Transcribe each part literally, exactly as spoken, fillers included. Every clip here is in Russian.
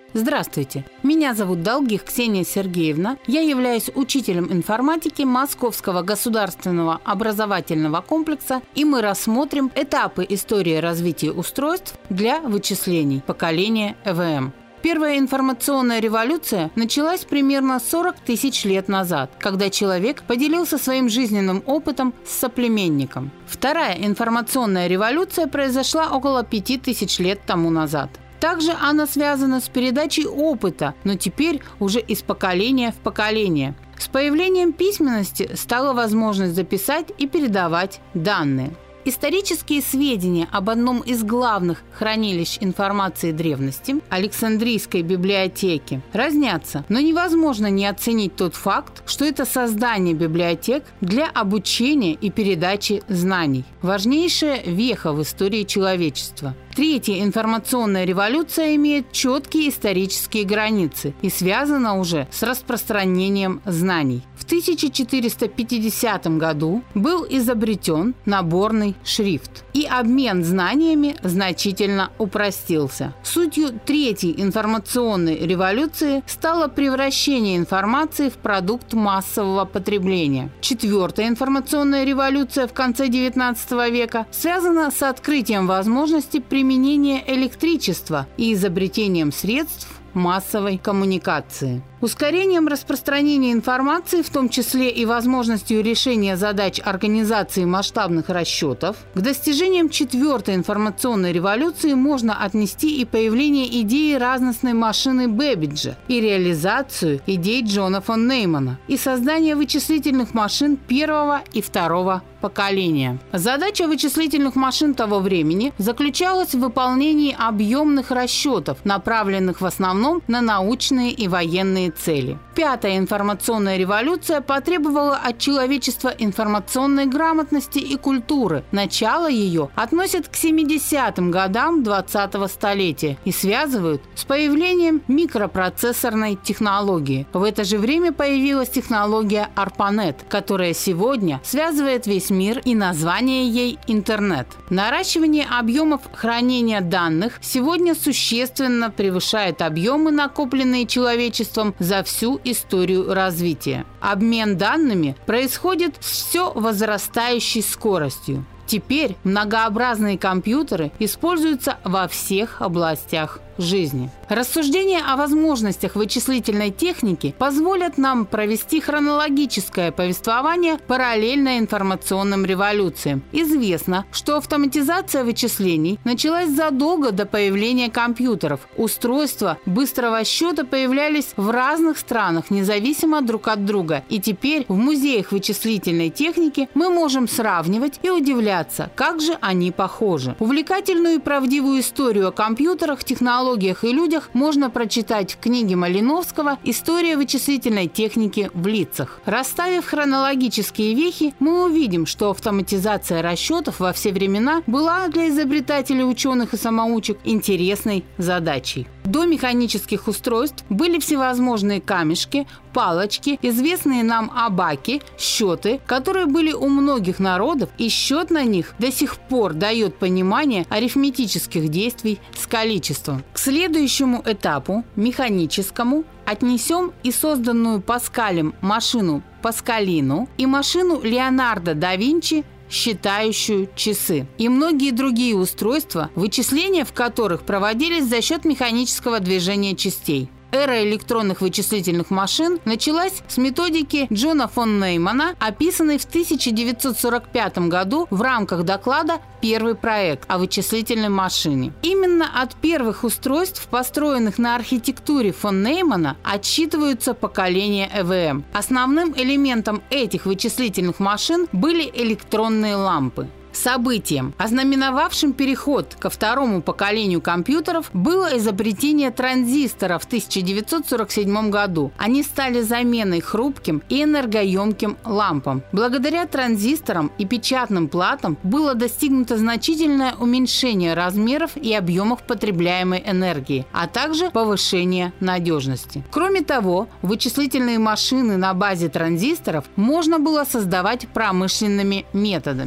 Здравствуйте, меня зовут Долгих Ксения Сергеевна, я являюсь учителем информатики Московского государственного образовательного комплекса, и мы рассмотрим этапы истории развития устройств для вычислений поколения ЭВМ. Первая информационная революция началась примерно сорок тысяч лет назад, когда человек поделился своим жизненным опытом с соплеменником. Вторая информационная революция произошла около пяти тысяч лет тому назад. Также она связана с передачей опыта, но теперь уже из поколения в поколение. С появлением письменности стала возможность записать и передавать данные. Исторические сведения об одном из главных хранилищ информации древности – Александрийской библиотеке – разнятся, но невозможно не оценить тот факт, что это создание библиотек для обучения и передачи знаний – важнейшая веха в истории человечества. Третья информационная революция имеет четкие исторические границы и связана уже с распространением знаний. В тысяча четыреста пятидесятом году был изобретен наборный шрифт, и обмен знаниями значительно упростился. Сутью третьей информационной революции стало превращение информации в продукт массового потребления. Четвертая информационная революция в конце девятнадцатого века связана с открытием возможности применения электричества и изобретением средств массовой коммуникации. Ускорением распространения информации, в том числе и возможностью решения задач организации масштабных расчетов, к достижениям четвертой информационной революции можно отнести и появление идеи разностной машины Бэббиджа, и реализацию идей Джона фон Неймана, и создание вычислительных машин первого и второго поколения. Задача вычислительных машин того времени заключалась в выполнении объемных расчетов, направленных в основном на научные и военные цели. Пятая информационная революция потребовала от человечества информационной грамотности и культуры. Начало ее относят к семидесятым годам двадцатого столетия и связывают с появлением микропроцессорной технологии. В это же время появилась технология ARPANET, которая сегодня связывает весь мир, и название ей интернет. Наращивание объемов хранения данных сегодня существенно превышает объемы, накопленные человечеством за всю историю развития. Обмен данными происходит с все возрастающей скоростью. Теперь многообразные компьютеры используются во всех областях жизни. Рассуждения о возможностях вычислительной техники позволят нам провести хронологическое повествование параллельно информационным революциям. Известно, что автоматизация вычислений началась задолго до появления компьютеров. Устройства быстрого счета появлялись в разных странах, независимо друг от друга. И теперь в музеях вычислительной техники мы можем сравнивать и удивляться, как же они похожи. Увлекательную и правдивую историю о компьютерах, технологиях и людях можно прочитать в книге Малиновского «История вычислительной техники в лицах». Расставив хронологические вехи, мы увидим, что автоматизация расчетов во все времена была для изобретателей, ученых и самоучек интересной задачей. До механических устройств были всевозможные камешки, палочки, известные нам абаки, счеты, которые были у многих народов, и счет на них до сих пор дает понимание арифметических действий с количеством. К следующему этапу, механическому, отнесем и созданную Паскалем машину Паскалину и машину Леонардо да Винчи, считающую часы, и многие другие устройства, вычисления в которых проводились за счет механического движения частей. Эра электронных вычислительных машин началась с методики Джона фон Неймана, описанной в тысяча девятьсот сорок пятом году в рамках доклада «Первый проект» о вычислительной машине. Именно от первых устройств, построенных на архитектуре фон Неймана, отсчитываются поколения ЭВМ. Основным элементом этих вычислительных машин были электронные лампы. Событием, ознаменовавшим переход ко второму поколению компьютеров, было изобретение транзистора в тысяча девятьсот сорок седьмом году. Они стали заменой хрупким и энергоемким лампам. Благодаря транзисторам и печатным платам было достигнуто значительное уменьшение размеров и объемов потребляемой энергии, а также повышение надежности. Кроме того, вычислительные машины на базе транзисторов можно было создавать промышленными методами.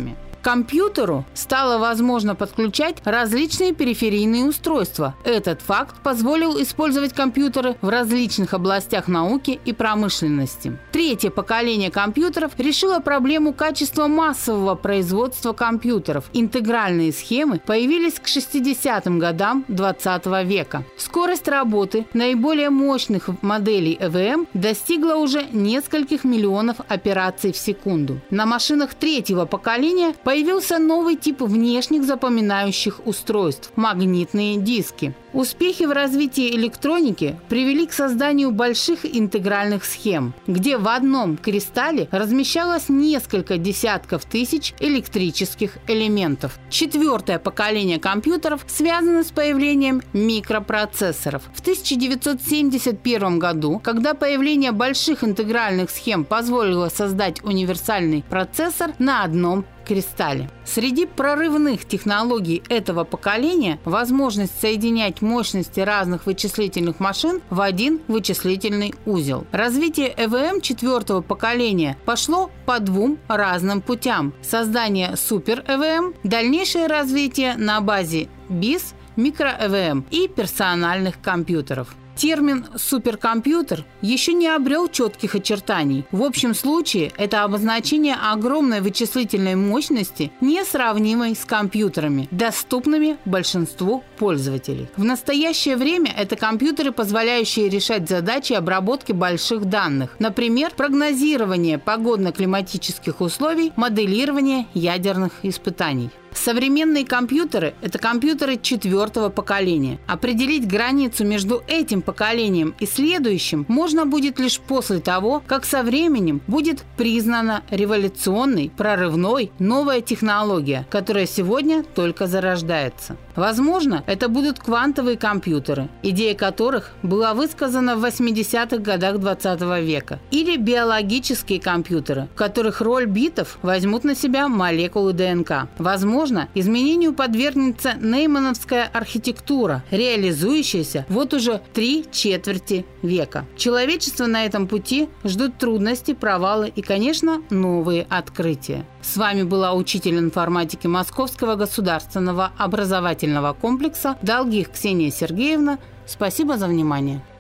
компьютеру стало возможно подключать различные периферийные устройства. Этот факт позволил использовать компьютеры в различных областях науки и промышленности. Третье поколение компьютеров решило проблему качества массового производства компьютеров. Интегральные схемы появились к шестидесятым годам двадцатого века. Скорость работы наиболее мощных моделей и ви эм достигла уже нескольких миллионов операций в секунду. На машинах третьего поколения появился новый тип внешних запоминающих устройств – магнитные диски. Успехи в развитии электроники привели к созданию больших интегральных схем, где в одном кристалле размещалось несколько десятков тысяч электрических элементов. Четвертое поколение компьютеров связано с появлением микропроцессоров. В тысяча девятьсот семьдесят первом году, когда появление больших интегральных схем позволило создать универсальный процессор на одном кристалле. Среди прорывных технологий этого поколения возможность соединять мощности разных вычислительных машин в один вычислительный узел. Развитие и ви эм четвертого поколения пошло по двум разным путям: создание супер-и ви эм, дальнейшее развитие на базе бис, микро-и ви эм и персональных компьютеров. Термин «суперкомпьютер» еще не обрел четких очертаний. В общем случае это обозначение огромной вычислительной мощности, несравнимой с компьютерами, доступными большинству пользователей. В настоящее время это компьютеры, позволяющие решать задачи обработки больших данных, например, прогнозирование погодно-климатических условий, моделирование ядерных испытаний. Современные компьютеры – это компьютеры четвертого поколения. Определить границу между этим поколением и следующим можно будет лишь после того, как со временем будет признана революционной, прорывной новая технология, которая сегодня только зарождается. Возможно, это будут квантовые компьютеры, идея которых была высказана в восьмидесятых годах двадцатого века, или биологические компьютеры, в которых роль битов возьмут на себя молекулы ДНК. Возможно, изменению подвергнется неймановская архитектура, реализующаяся вот уже три четверти века. Человечество на этом пути ждут трудности, провалы и, конечно, новые открытия. С вами была учитель информатики Московского государственного образовательного комплекса Долгих Ксения Сергеевна. Спасибо за внимание.